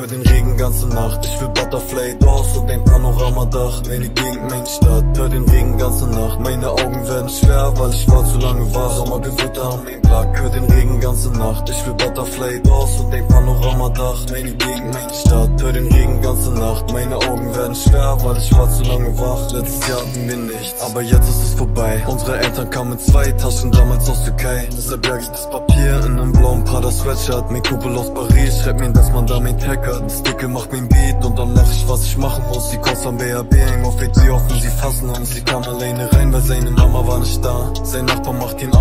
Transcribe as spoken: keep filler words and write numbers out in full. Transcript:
hör den Regen ganze Nacht. Ich will Butterfly Doors und ein Panoramadach. Meine Gegend, meine Stadt, hör den Regen ganze Nacht. Meine Augen werden schwer, weil ich war zu lange wach. Sommergewitter haben mein Plug, hör den Regen ganze Nacht. Ich will Butterfly Doors und ein Panoramadach. Meine Gegend, meine Stadt, hör den Regen ganze Nacht. Meine Augen werden schwer, weil ich war zu lange wach. Letztes Jahr hatten wir nichts, aber jetzt ist es vorbei. Unsere Eltern kamen mit zwei Taschen damals aus Türkei. Deshalb berg ich das Papier in einem blauen Prada Sweatshirt. Mein Kumpel aus Paris schreibt mir, dass man da mein Tag hat. Das Dicke macht mein Beat und dann mach ich, was ich machen muss. Die Cops am B A B hängen auf A T, hoffen sie fassen uns. Sie kam alleine rein, weil seine Mama war nicht da. Sein Nachbar macht ihn